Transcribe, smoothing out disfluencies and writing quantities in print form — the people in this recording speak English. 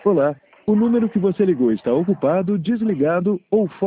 Olá, o número que você ligou está ocupado, desligado ou fora.